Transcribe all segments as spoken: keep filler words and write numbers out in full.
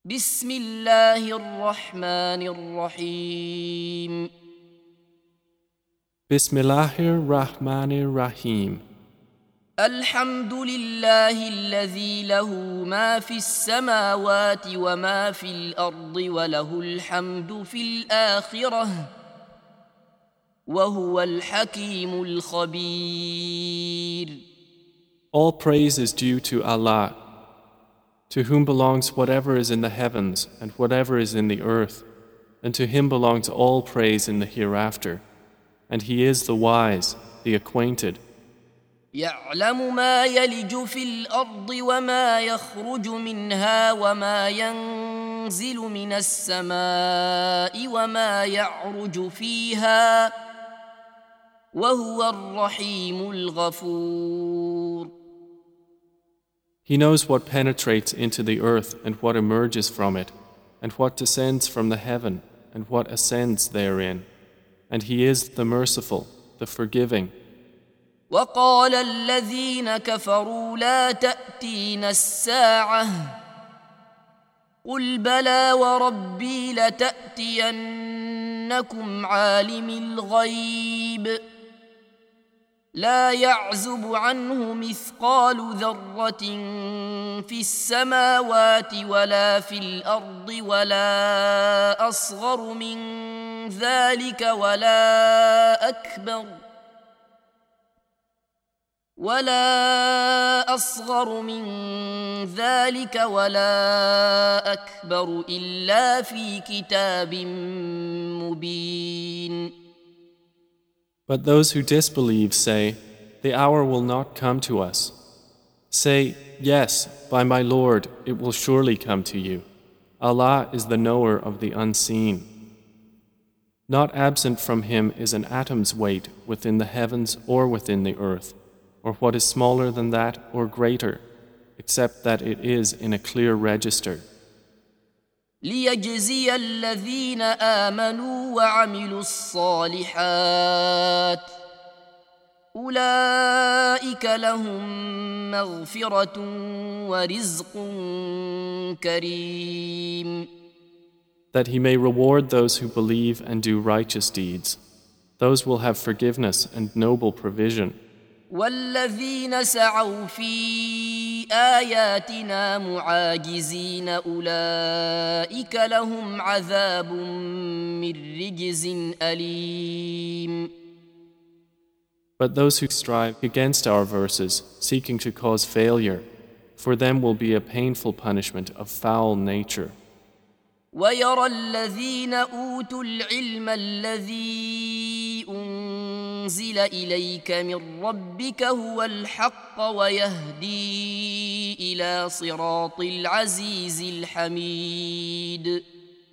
بسم الله الرحمن الرحيم Bismillahir Rahmanir Rahim. الحمد لله الذي له ما في السماوات وما في الأرض وله الحمد في الآخرة وهو الحكيم الخبير. All praise is due to Allah, to whom belongs whatever is in the heavens and whatever is in the earth, and to him belongs all praise in the hereafter. And he is the wise, the acquainted. يعلم ما يلج في الأرض وما يخرج منها وما ينزل من السماء وما يعرج فيها وهو الرحيم الغفور. He knows what penetrates into the earth and what emerges from it, and what descends from the heaven and what ascends therein. And he is the merciful, the forgiving. وقال الذين كفروا لا تأتينا الساعة قل بلى وربي لتأتينكم عالم الغيب لا يعزب عنه مثقال ذرة في السماوات ولا في الأرض ولا أصغر من ذلك ولا أكبر ولا أصغر من ذلك ولا أكبر إلا في كتاب مبين. But those who disbelieve say, the hour will not come to us. Say, yes, by my Lord, it will surely come to you. Allah is the knower of the unseen. Not absent from him is an atom's weight within the heavens or within the earth, or what is smaller than that or greater, except that it is in a clear register. ليجزي الذين آمنوا وعملوا الصالحات أولئك لهم مغفرة ورزق كريم. That he may reward those who believe and do righteous deeds. Those will have forgiveness and noble provision. والذين سعوا في آياتنا معاجزين أولئك لهم عذاب من رجز أليم. But those who strive against our verses, seeking to cause failure, for them will be a painful punishment of foul nature. ويرى الذين أوتوا العلم الذي أنزل إليك من ربك هو الحق ويهدي إلى صراط العزيز الحميد.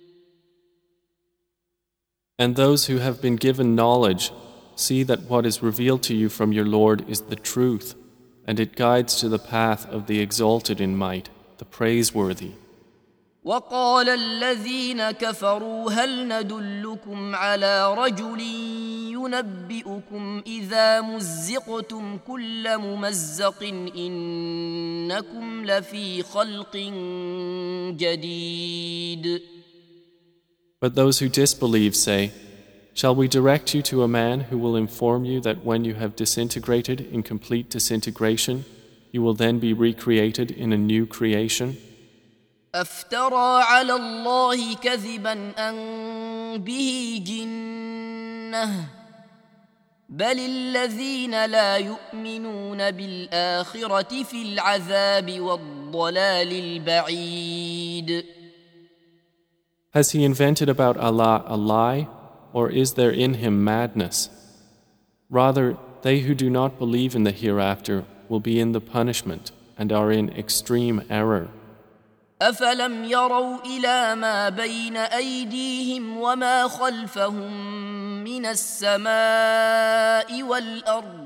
And those who have been given knowledge see that what is revealed to you from your Lord is the truth, and it guides to the path of the exalted in might, the praiseworthy. وقال الذين كفروا هل ندلكم على رجل ينبئكم إذا مزقتم كل ممزق إنكم لفي خلق جديد. But those who disbelieve say, shall we direct you to a man who will inform you that when you have disintegrated in complete disintegration, you will then be recreated in a new creation? أفترى على الله كذبا أن به جنة بل الذين لا يؤمنون بالآخرة في العذاب والضلال البعيد. Has he invented about Allah a lie, or is there in him madness? Rather, they who do not believe in the hereafter will be in the punishment and are in extreme error. أفلم يروا إلى ما بين أيديهم وما خلفهم من السماء والأرض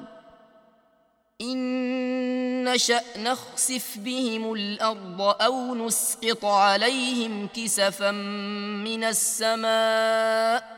إن نشأ نخسف بهم الأرض أو نسقط عليهم كسفا من السماء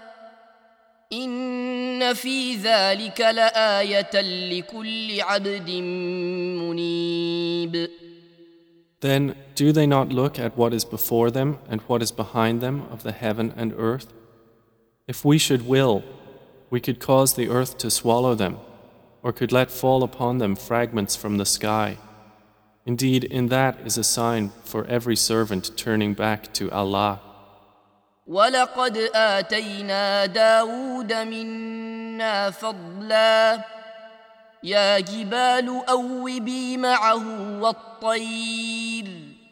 إن في ذلك لآية لكل عبد منيب. Then do they not look at what is before them and what is behind them of the heaven and earth? If we should will, we could cause the earth to swallow them, or could let fall upon them fragments from the sky. Indeed, in that is a sign for every servant turning back to Allah. وَلَقَدْ آتَيْنَا دَاوُودَ مِنَّا فَضْلًا يَا جِبَالُ أَوِّبِي مَعَهُ وَالطَّيْرَ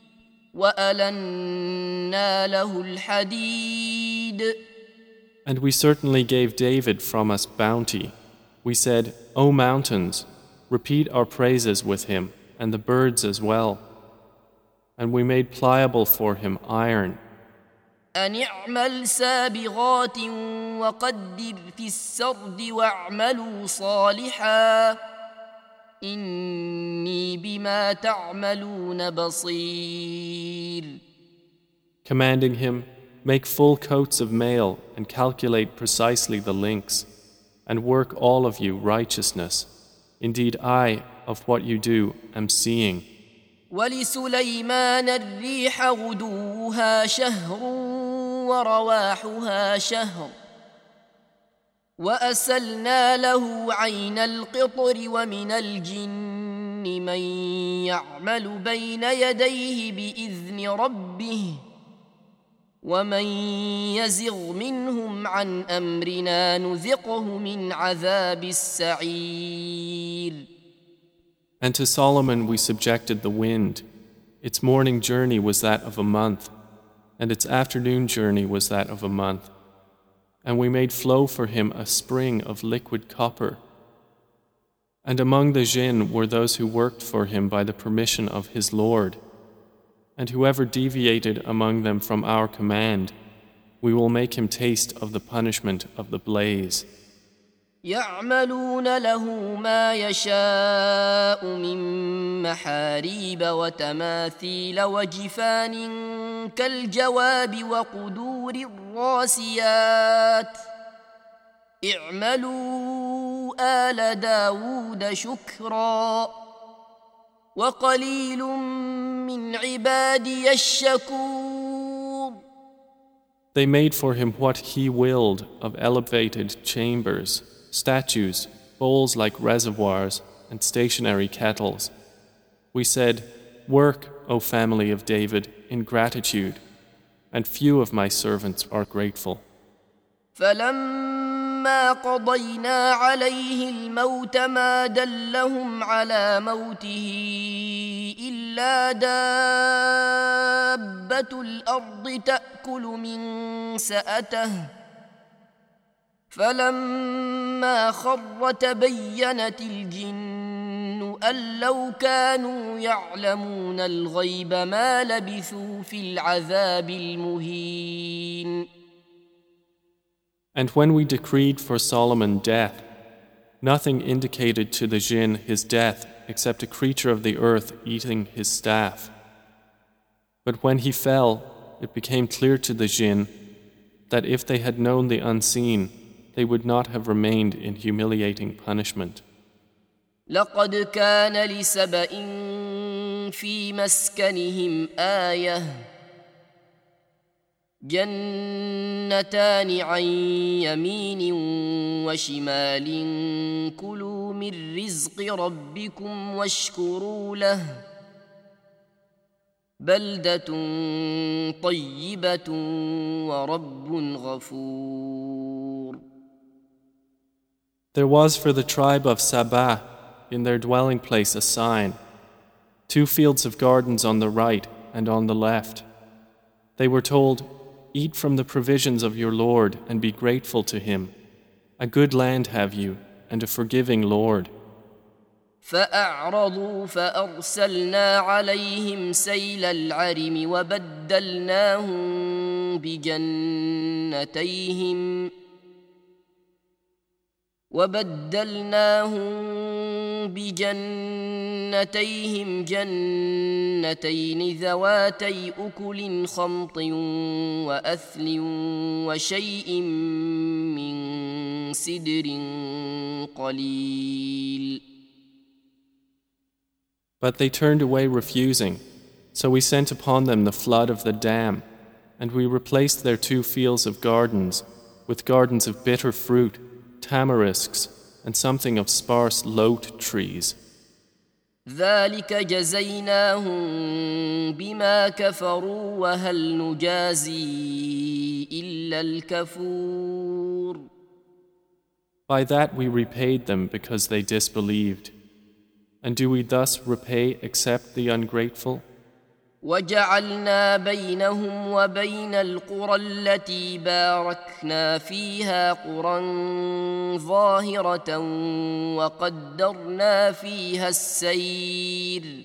وَأَلَنَّا لَهُ الْحَدِيدَ. And we certainly gave David from us bounty. We said, O mountains, repeat our praises with him, and the birds as well. And we made pliable for him iron. أن اعمل سابغات وقدر في السرد واعملوا صالحا إني بما تعملون بصير. Commanding him, make full coats of mail and calculate precisely the links, and work all of you righteousness. Indeed, I, of what you do, am seeing. ولسليمان الريح غدوها شهر ورواحها شهر وأسلنا له عين القطر ومن الجن من يعمل بين يديه بإذن ربه ومن يزغ منهم عن أمرنا نذقه من عذاب السعير. And to Solomon we subjected the wind. Its morning journey was that of a month, and its afternoon journey was that of a month. And we made flow for him a spring of liquid copper. And among the jinn were those who worked for him by the permission of his Lord. And whoever deviated among them from our command, we will make him taste of the punishment of the blaze. يعملون له ما يشاء من محاريب وتماثيل وجفان كالجواب وقدور الراسيات اعملوا آل داود شكرا وقليل من عبادي الشكور. They made for him what he willed of elevated chambers, statues, bowls like reservoirs, and stationary kettles. We said, work, O family of David, in gratitude, and few of my servants are grateful. فلما قضينا عليه الموت ما دلهم على موته إلا دابة الأرض تأكل من سأته فلما خر تبينت الجن أن لو كانوا يعلمون الغيب ما لبثوا في العذاب المهين. And when we decreed for Solomon death, nothing indicated to the jinn his death except a creature of the earth eating his staff. But when he fell, it became clear to the jinn that if they had known the unseen, they would not have remained in humiliating punishment. لقد كان لسبإ في مسكنهم آية جنتان عن يمين وشمال كلوا من رزق ربكم واشكروا له بلدة طيبة ورب غفور. There was for the tribe of Sabah in their dwelling place a sign, two fields of gardens on the right and on the left. They were told, eat from the provisions of your Lord and be grateful to him. A good land have you and a forgiving Lord. فأعرضوا فأرسلنا عليهم سيل العرم وبدلناهم بجنتيهم وبدلناهم بجنتيهم جنتين ذواتي أكل خمط وأثل وشيء من سدر قليل. But they turned away refusing, So we sent upon them the flood of the dam, and we replaced their two fields of gardens with gardens of bitter fruit, tamarisks, and something of sparse lote trees. ذلك جزيناهم بما كفروا وهل نجازي إلا الكفور. By that we repaid them because they disbelieved. And do we thus repay except the ungrateful? وجعلنا بينهم وبين القرى التي باركنا فيها قرى ظاهرة وقدرنا فيها السير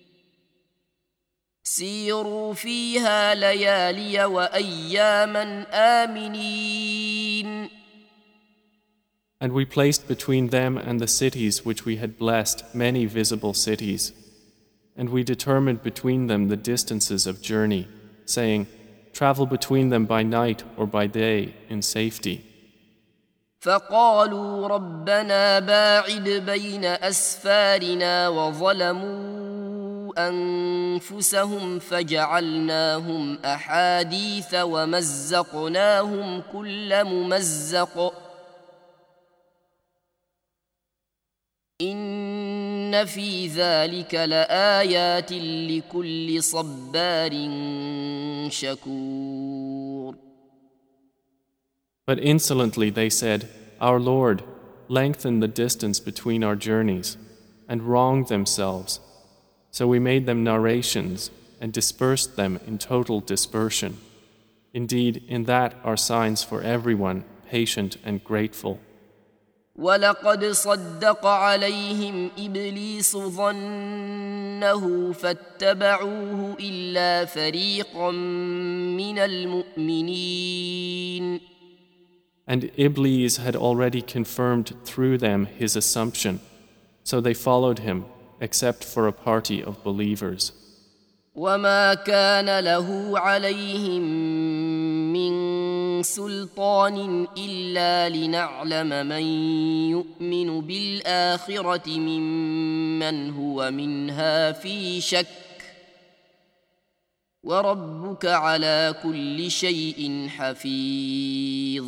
سيروا فيها ليالي وأياما آمنين. And we placed between them and the cities which we had blessed many visible cities. And we determined between them the distances of journey, saying, travel between them by night or by day in safety. فقالوا ربنا باعد بين أسفارنا وظلموا أنفسهم فجعلناهم أحاديث ومزقناهم كل ممزق إن في ذلك لآيات لكل صبار شكور. But insolently they said, Our Lord, lengthen the distance between our journeys, and wronged themselves. So we made them narrations and dispersed them in total dispersion. Indeed, in that are signs for everyone, patient and grateful. ولقد صدق عليهم إبليس ظنه فاتبعوه إلا فريقا من المؤمنين. And Iblis had already confirmed through them his assumption, so they followed him, except for a party of believers. وما كان له عليهم من سلطان إلا لنعلم من يؤمن بالآخرة ممن هو منها في شك وربك على كل شيء حفيظ.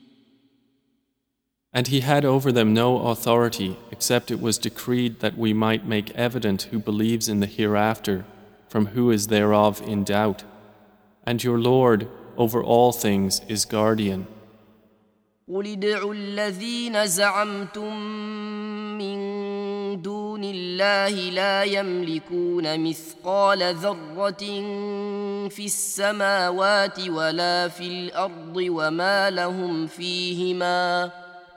And he had over them no authority except it was decreed that we might make evident who believes in the hereafter from who is thereof in doubt. And your Lord over all things is guardian. قل ادعوا الذين زعمتم من دون الله لا يملكون مثقال ذرة في السماوات ولا في الأرض وما لهم فيهما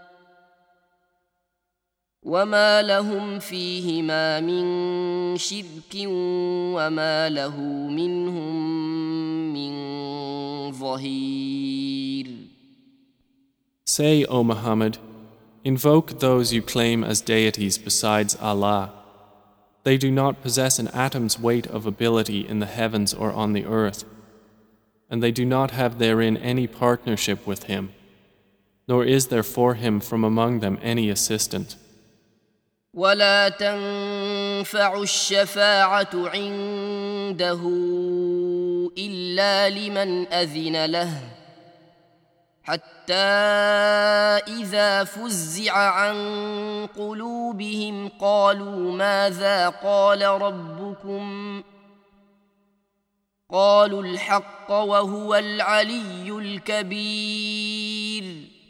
وما لهم فيهما من شرك وما له منهم من ظهير. Say, O Muhammad, invoke those you claim as deities besides Allah. They do not possess an atom's weight of ability in the heavens or on the earth, and they do not have therein any partnership with Him, nor is there for Him from among them any assistant. ولا تنفع الشفاعة عنده إلا لمن أذن له حتى إذا فزع عن قلوبهم قالوا ماذا قال ربكم قالوا الحق وهو العلي الكبير.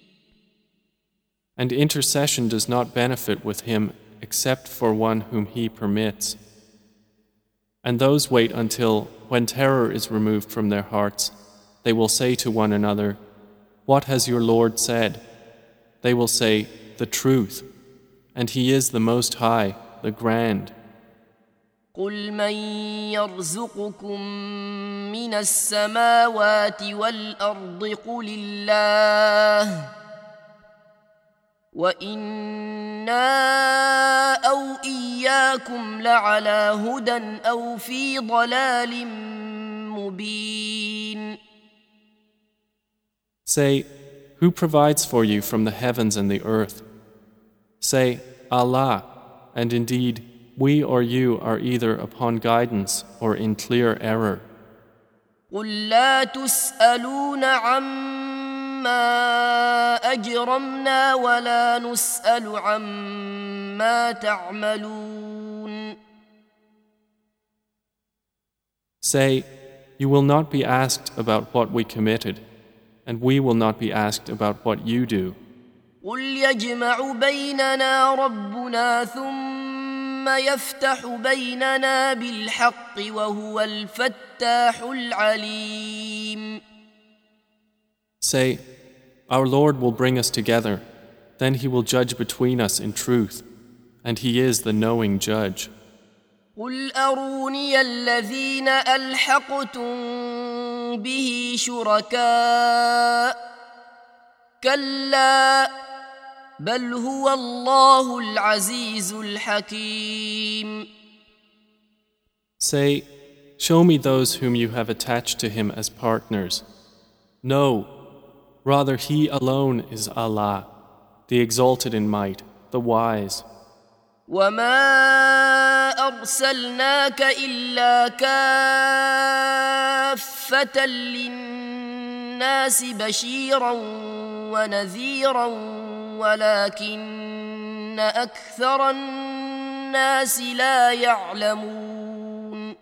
And intercession does not benefit with Him except for one whom He permits. And those wait until, when terror is removed from their hearts, they will say to one another, What has your Lord said? They will say, The truth, and He is the Most High, the Grand. قل من يرزقكم من السماوات والأرض قل الله وإنا أو إياكم لعلى هدى أو في ضلال مبين. Say, who provides for you from the heavens and the earth? Say, Allah, and indeed, we or you are either upon guidance or in clear error. قل لا تسألون عما أجرمنا ولا نسأل عما تعملون. Say, you will not be asked about what we committed, and we will not be asked about what you do. قل يجمع بيننا ربنا ثم يفتح بيننا بالحق وهو الفتاح العليم. Say, our Lord will bring us together, then He will judge between us in truth, and He is the knowing judge. قل أروني الذين ألحقتم به شركاء كلا بل هو الله العزيز الحكيم. Say, show me those whom you have attached to Him as partners. No, rather He alone is Allah, the exalted in might, the wise. وما أرسلناك إلا كافة للناس بشيرا ونذيرا ولكن أكثر الناس لا يعلمون.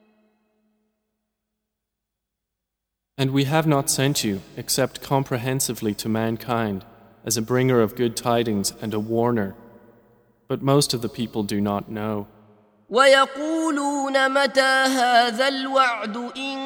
And we have not sent you except comprehensively to mankind as a bringer of good tidings and a warner. But most of the people do not know. ويقولون متى هذا الوعد إن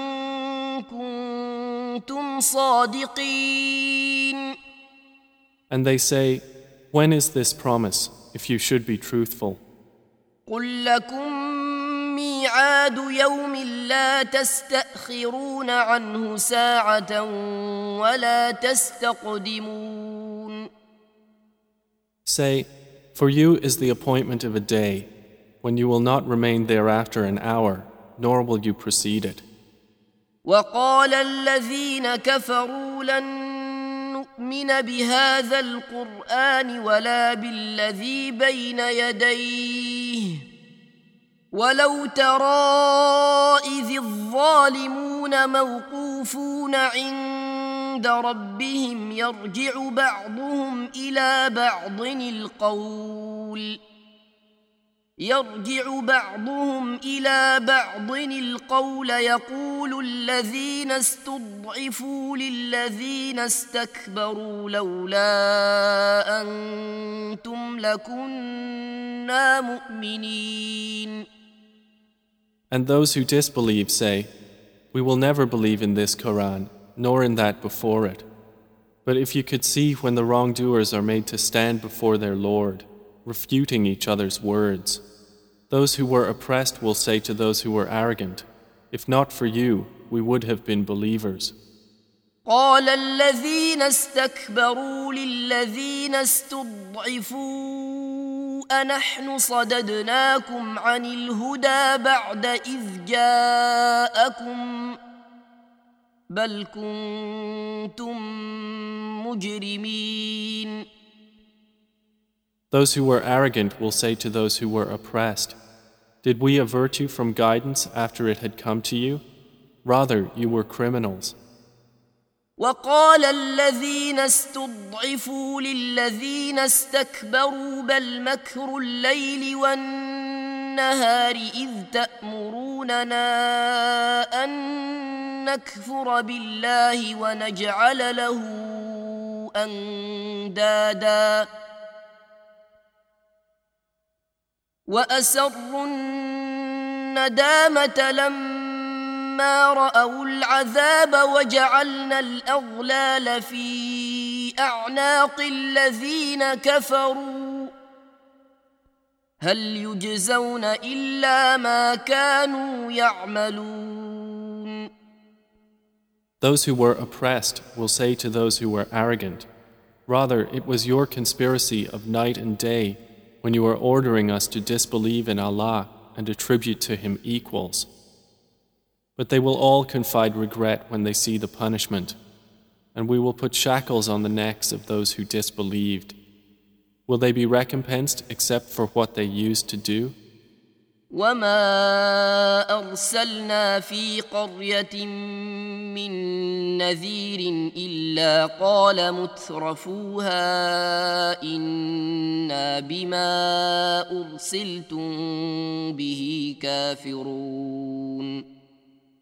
كنتم صادقين. And they say, when is this promise, if you should be truthful? قل لكم ميعاد يوم لا تستأخرون عنه ساعة ولا تستقدمون. Say, for you is the appointment of a day, when you will not remain thereafter an hour, nor will you precede it. وقال الذين كفروا لن نؤمن بهذا القرآن ولا بالذي بين يديه ولو ترى إذ الظالمون موقوفون عند ربهم يرجع بعضهم إلى بعض القول يرجع بعضهم إلى بعض القول يقول الذين استضعفوا للذين استكبروا لولا أنتم لكنا مؤمنين. And those who disbelieve say, we will never believe in this Quran, nor in that before it. But if you could see when the wrongdoers are made to stand before their Lord, refuting each other's words, those who were oppressed will say to those who were arrogant, if not for you, we would have been believers. قال الذين استكبروا للذين استضعفوا أنحن صددناكم عن الهدى بعد إذ جاءكم بل كنتم مجرمين. Those who were arrogant will say to those who were oppressed, did we avert you from guidance after it had come to you? Rather, you were criminals. وقال الذين استضعفوا للذين استكبروا بل مكر الليل والنهار إذ تأمروننا أن نكفر بالله ونجعل له أندادا وأسروا الندامة لما رأوا العذاب وجعلنا الأغلال في أعناق الذين كفروا هل يجزون إلا ما كانوا يعملون. Those who were oppressed will say to those who were arrogant, rather it was your conspiracy of night and day when you were ordering us to disbelieve in Allah and attribute to Him equals. But they will all confide regret when they see the punishment, and we will put shackles on the necks of those who disbelieved. Will they be recompensed except for what they used to do? وما أرسلنا في قرية من نذير إلا قال مترفوها إنا بما أرسلتم به كافرون.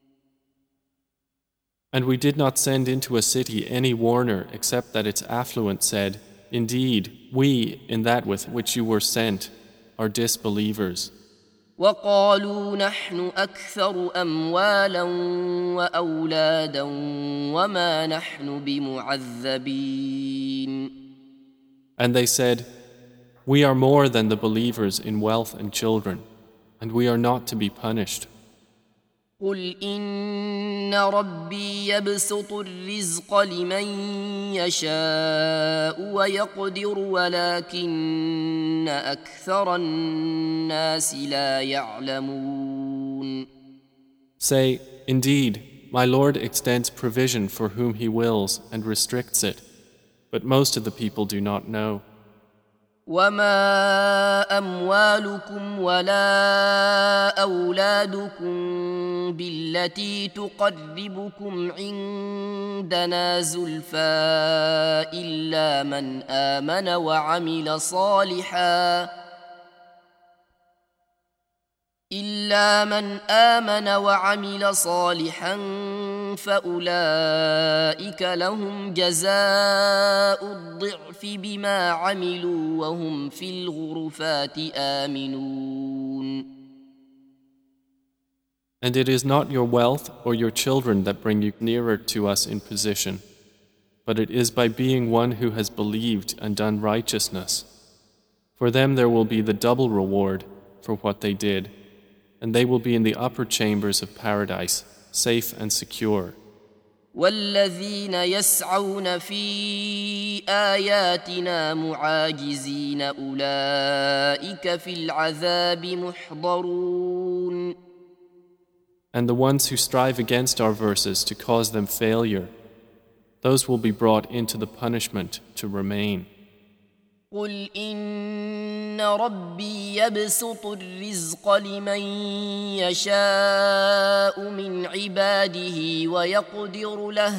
And we did not send into a city any warner except that its affluent said, Indeed, we, in that with which you were sent, are disbelievers. وقالوا نحن أكثر أموالا وأولادا وما نحن بمعذبين. And they said, We are more than the believers in wealth and children, and we are not to be punished. قل إن ربي يبسط الرزق لمن يشاء ويقدر ولكن أكثر الناس لا يعلمون. Say, Indeed, my Lord extends provision for whom He wills and restricts it, but most of the people do not know. وما أموالكم ولا أولادكم بالتي تقربكم عندنا زلفى إلا من آمن وعمل صالحا إلا من آمن وعمل صالحا فأولئك لهم جزاء الضعف بما عملوا وهم في الغرفات آمنون. And it is not your wealth or your children that bring you nearer to us in position, but it is by being one who has believed and done righteousness. For them there will be the double reward for what they did, and they will be in the upper chambers of paradise, safe and secure. والذين يسعون في آياتنا معاجزين أولئك في العذاب محضرون. And the ones who strive against our verses to cause them failure, those will be brought into the punishment to remain. قل إن ربي يبسط الرزق لمن يشاء من عباده ويقدر له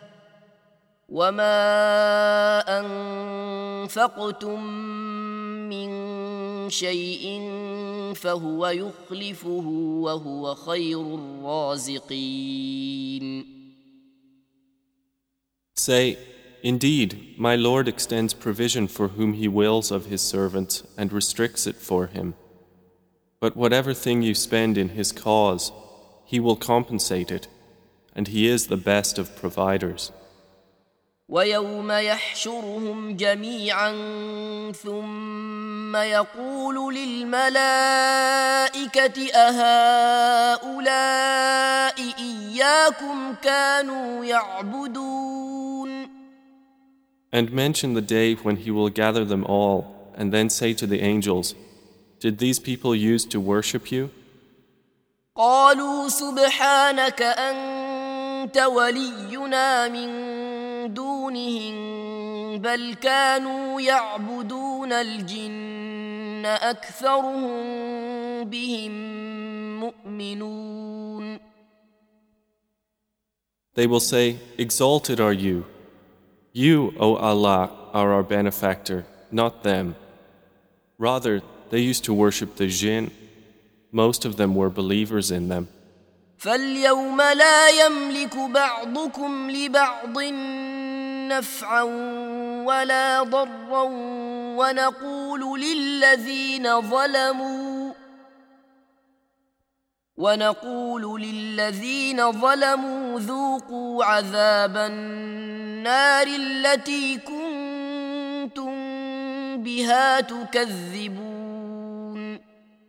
وما أنفقتم من شيء فهو يخلفه وهو خير الرازقين. Say, Indeed, my Lord extends provision for whom He wills of His servants and restricts it for him. But whatever thing you spend in His cause, He will compensate it, and He is the best of providers. ويوم يحشرهم جميعا ثم يقول للملائكة أهؤلاء إياكم كانوا يعبدون. And mention the day when He will gather them all, and then say to the angels, Did these people use to worship you? قالوا سبحانك أنت ولينا من دونهم بل كانوا يعبدون الجن أكثرهم بهم مؤمنون. They will say, Exalted are you. You, O Allah, are our benefactor, not them. Rather, they used to worship the jinn. Most of them were believers in them. فاليوم لا يملك بعضكم لبعض نفعا ولا ضرا ونقول للذين ظلموا ونقول للذين ظلموا ذوقوا عذاب النار التي كنتم بها تكذبون.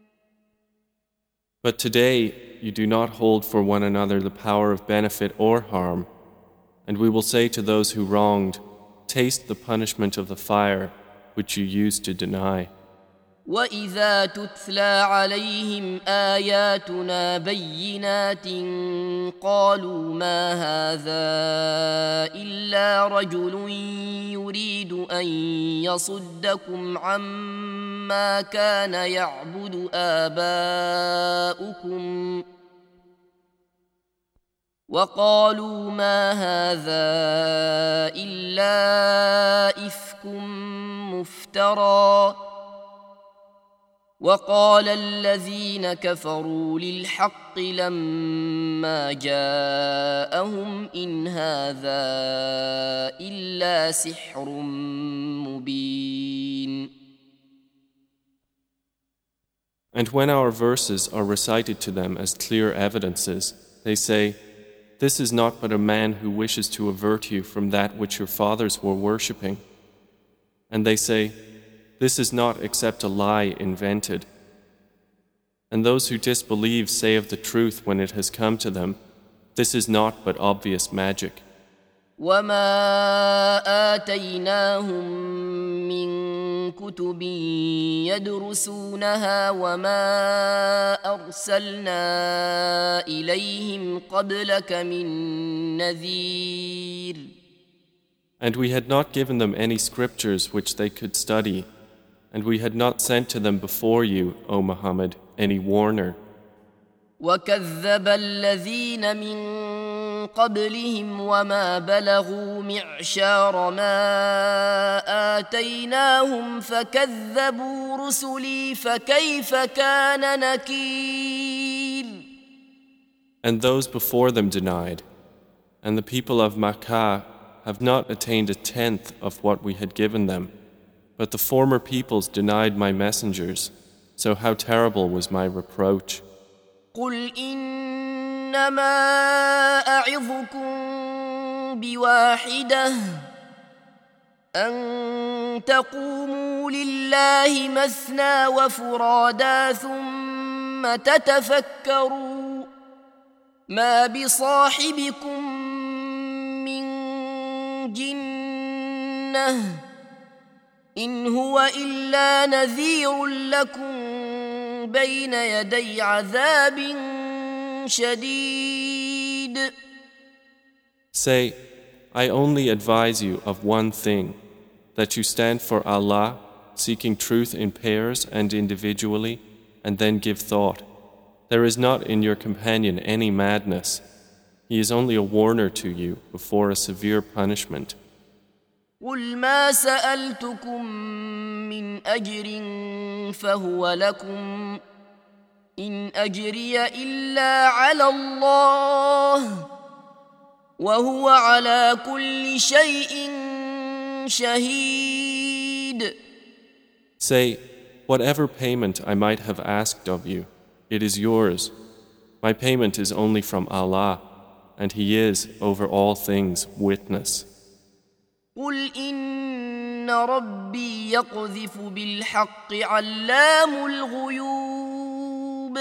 But today you do not hold for one another the power of benefit or harm, and we will say to those who wronged, Taste the punishment of the fire which you used to deny. وإذا تتلى عليهم آياتنا بينات قالوا ما هذا إلا إلا رجل يريد أن يصدكم عما كان يعبد آباؤكم وقالوا ما هذا إلا إفك مفترى وقال الذين كفروا للحق لما جاءهم إن هذا إلا سحر مبين. And when our verses are recited to them as clear evidences, they say, "This is not but a man who wishes to avert you from that which your fathers were worshipping." And they say, "This is not except a lie invented." And those who disbelieve say of the truth when it has come to them, "This is not but obvious magic." وَمَا آتَيْنَاهُمْ مِنْ كُتُبٍ يَدْرُسُونَهَا وَمَا أَرْسَلْنَا إِلَيْهِمْ قَبْلَكَ مِنْ نَذِيرٍ. And we had not given them any scriptures which they could study, and we had not sent to them before you, O Muhammad, any warner. وَكَذَّبَ الَّذِينَ مِنْ قبلهم وما بلغوا معشار ما آتيناهم فكذبوا رسلي فكيف كان نكير. And those before them denied, and the people of Makkah have not attained a tenth of what we had given them, but the former peoples denied my messengers, so how terrible was my reproach. قل إنما أعظكم بواحدة أن تقوموا لله مثنى وفرادا ثم تتفكروا ما بصاحبكم من جنة إن هو إلا نذير لكم بين يدي عذاب شديد. Say, I only advise you of one thing, that you stand for Allah, seeking truth in pairs and individually, and then give thought. There is not in your companion any madness. He is only a warner to you before a severe punishment. قل ما سألتكم من أجر فهو لكم إن أجري إلا على الله وهو على كل شيء شهيد. Say, whatever payment I might have asked of you, it is yours. My payment is only from Allah, and He is over all things witness. قل إن ربي يقذف بالحق علام الغيوب.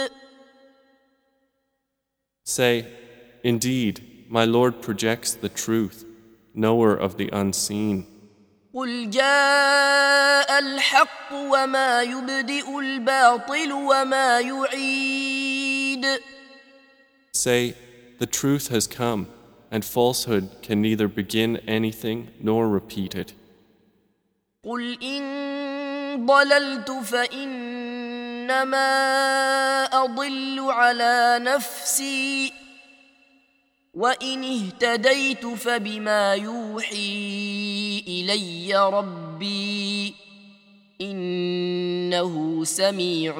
Say, indeed, my Lord projects the truth, knower of the unseen. قل جاء الحق وما يبدئ الباطل وما يعيد. Say, the truth has come, and falsehood can neither begin anything nor repeat it. قل إن ضللت فإنما أضل على نفسي وإن اهتديت فبما يوحي إلي ربي إنه سميع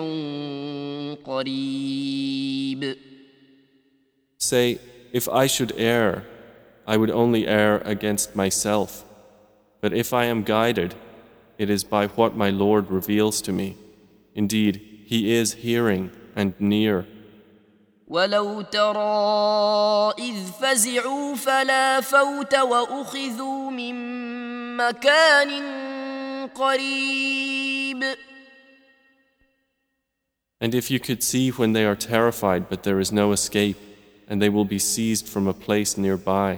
قريب. Say, if I should err, I would only err against myself. But if I am guided, it is by what my Lord reveals to me. Indeed, He is hearing and near. ولو ترى إذ فزعوا فلا فوت وأخذوا من مكان قريب. And if you could see when they are terrified but there is no escape, and they will be seized from a place nearby.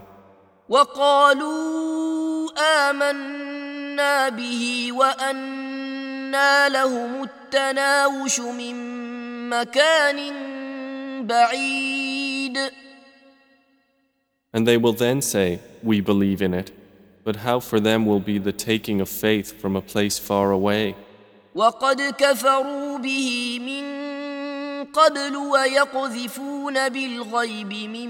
وقالوا آمنا به وأنى لهم التناوش من مكان بعيد. And they will then say, we believe in it, But how for them will be the taking of faith from a place far away? وقد كفروا به من قبل ويقذفون بالغيب من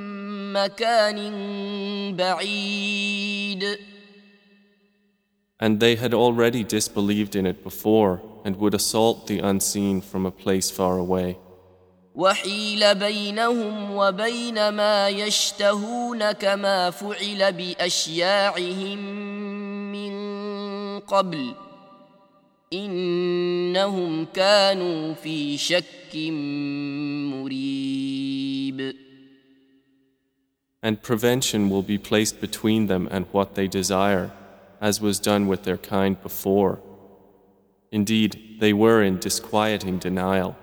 مكان بعيد. And they had already disbelieved in it before and would assault the unseen from a place far away. وحيل بينهم وبين ما يشتهون كما فعل بأشياعهم من قبل إنهم كانوا في شك مريب. And prevention will be placed between them and what they desire, as was done with their kind before. Indeed, they were in disquieting denial.